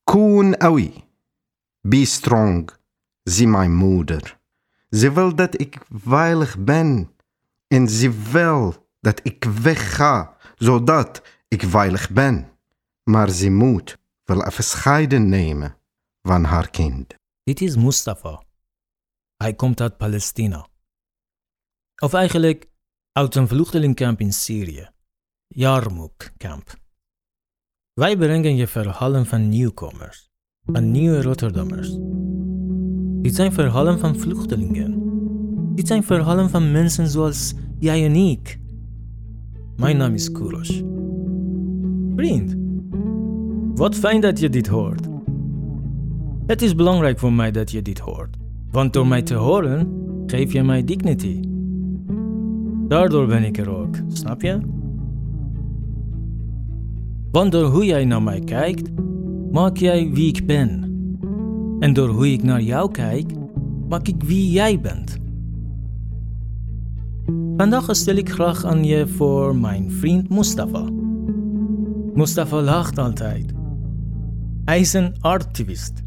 Koen قوي. Be strong. Zie mijn moeder. Ze wil dat ik veilig ben. En ze wil dat ik wegga, zodat ik veilig ben. Maar ze moet wel afscheid nemen van haar kind. Dit is Mustafa. Hij komt uit Palestina. Of eigenlijk uit een vluchtelingenkamp in Syrië. Yarmouk kamp. Wij brengen je verhalen van nieuwkomers, van nieuwe Rotterdammers. Dit zijn verhalen van vluchtelingen. Dit zijn verhalen van mensen zoals jij en ik. Mijn naam is Kurosh. Vriend, wat fijn dat je dit hoort. Het is belangrijk voor mij dat je dit hoort, want door mij te horen geef je mij dignity. Daardoor ben ik er ook, snap je? Want door hoe jij naar mij kijkt, maak jij wie ik ben. En door hoe ik naar jou kijk, maak ik wie jij bent. Vandaag stel ik graag aan je voor mijn vriend Mustafa. Mustafa lacht altijd. Hij is een activist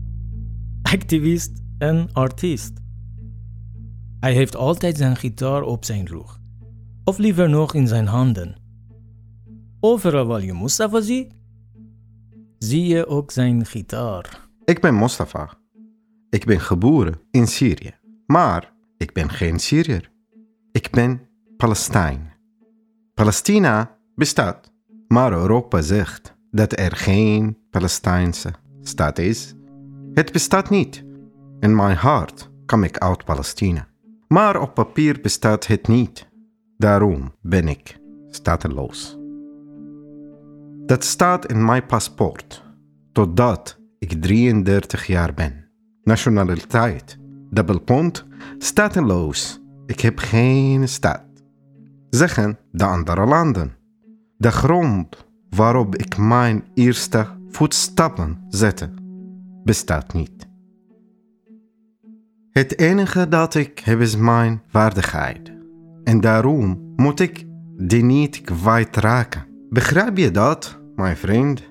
en artiest. Hij heeft altijd zijn gitaar op zijn rug, of liever nog in zijn handen. Overal waar je Mustafa ziet, zie je ook zijn gitaar. Ik ben Mustafa. Ik ben geboren in Syrië. Maar ik ben geen Syriër. Ik ben Palestijn. Palestina bestaat. Maar Europa zegt dat er geen Palestijnse staat is. Het bestaat niet. In mijn hart kom ik uit Palestina. Maar op papier bestaat het niet. Daarom ben ik stateloos. Dat staat in mijn paspoort. Totdat ik 33 jaar ben. Nationaliteit, dubbelpunt, stateloos. Ik heb geen staat. Zeggen de andere landen. De grond waarop ik mijn eerste voetstappen zette, bestaat niet. Het enige dat ik heb is mijn waardigheid. En daarom moet ik die niet kwijtraken. Begrijp je dat, mijn vriend?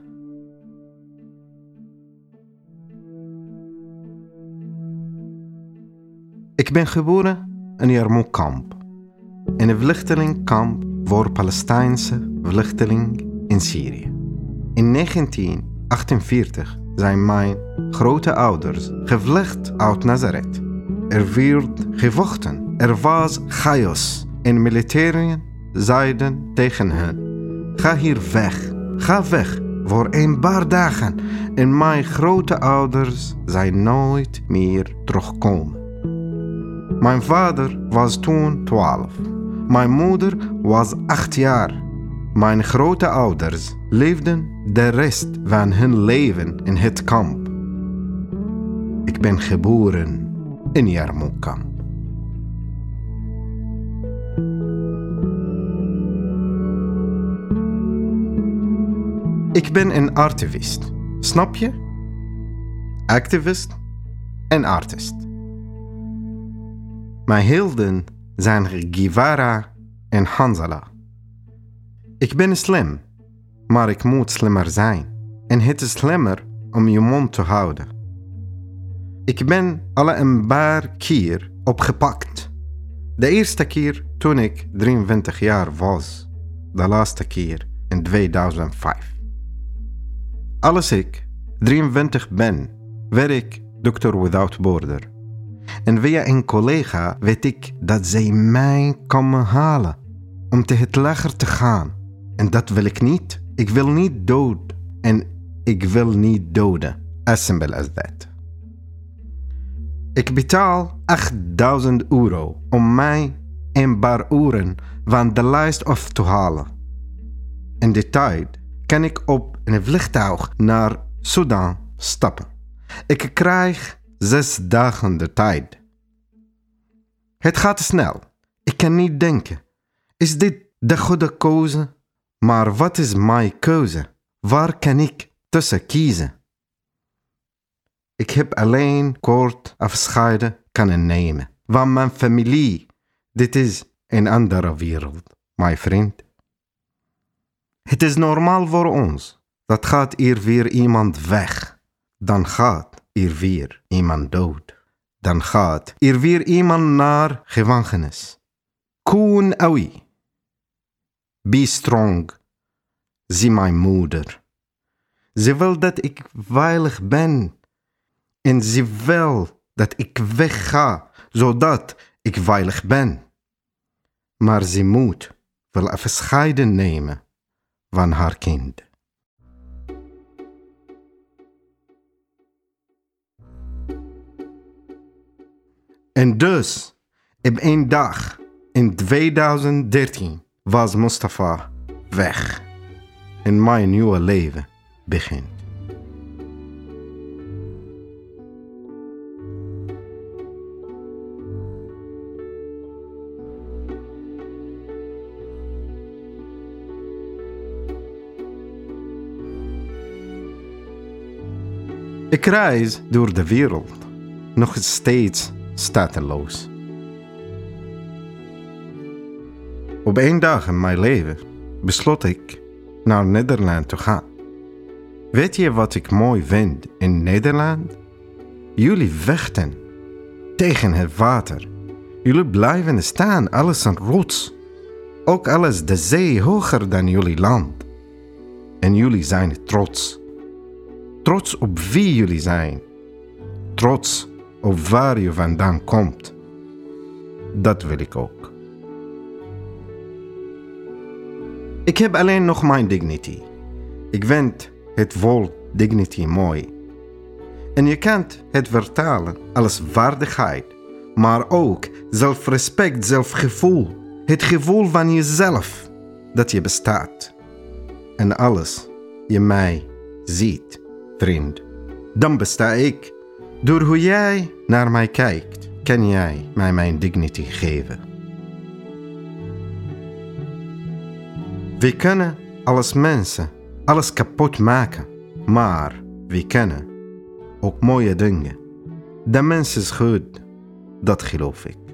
Ik ben geboren in Yarmouk kamp. In een vluchtelingkamp voor Palestijnse vluchtelingen in Syrië. In 1948 zijn mijn grootouders gevlucht uit Nazareth. Er werd gevochten. Er was chaos. En militairen zeiden tegen hen: ga hier weg. Ga weg voor een paar dagen. En mijn grootouders zijn nooit meer teruggekomen. Mijn vader was toen 12. Mijn moeder was 8 jaar. Mijn grootouders leefden de rest van hun leven in het kamp. Ik ben geboren in Yarmouk kamp. Ik ben een activist. Snap je? Activist en artist. Mijn helden zijn Guevara en Hanzala. Ik ben slim, maar ik moet slimmer zijn. En het is slimmer om je mond te houden. Ik ben al een paar keer opgepakt. De eerste keer toen ik 23 jaar was. De laatste keer in 2005. Als ik 23 ben, werd ik Doctor Without Border. En via een collega weet ik dat zij mij komen halen om te het leger te gaan. En dat wil ik niet. Ik wil niet dood. En ik wil niet doden. As simple as that. Ik betaal €8.000 om mij een paar uren van de lijst af te halen. In die tijd kan ik op een vliegtuig naar Sudan stappen. Ik krijg 6 dagen de tijd. Het gaat snel. Ik kan niet denken. Is dit de goede keuze? Maar wat is mijn keuze? Waar kan ik tussen kiezen? Ik heb alleen kort afscheid kunnen nemen van mijn familie. Dit is een andere wereld, mijn vriend. Het is normaal voor ons. Dat gaat hier weer iemand weg. dan gaat er weer iemand dood. Dan gaat er weer iemand naar gevangenis. Koen Awi. Be strong. Zie mijn moeder. Ze wil dat ik veilig ben. En ze wil dat ik wegga, zodat ik veilig ben. Maar ze moet wel afscheid nemen van haar kind. En dus, op een dag in 2013 was Mustafa weg. En mijn nieuwe leven begint. Ik reis door de wereld, nog steeds stateloos. Op een dag in mijn leven besloot ik naar Nederland te gaan. Weet je wat ik mooi vind in Nederland? Jullie vechten tegen het water. Jullie blijven staan, alles een rots. Ook alles de zee hoger dan jullie land. En jullie zijn trots. Trots op wie jullie zijn. Trots op waar je vandaan komt. Dat wil ik ook. Ik heb alleen nog mijn dignity. Ik vind het woord dignity mooi. En je kunt het vertalen als waardigheid, maar ook zelfrespect, zelfgevoel. Het gevoel van jezelf dat je bestaat. En alles je mij ziet, vriend. Dan besta ik. Door hoe jij naar mij kijkt, kan jij mij mijn dignity geven. We kunnen als mensen alles kapot maken, maar we kunnen ook mooie dingen. De mens is goed, dat geloof ik.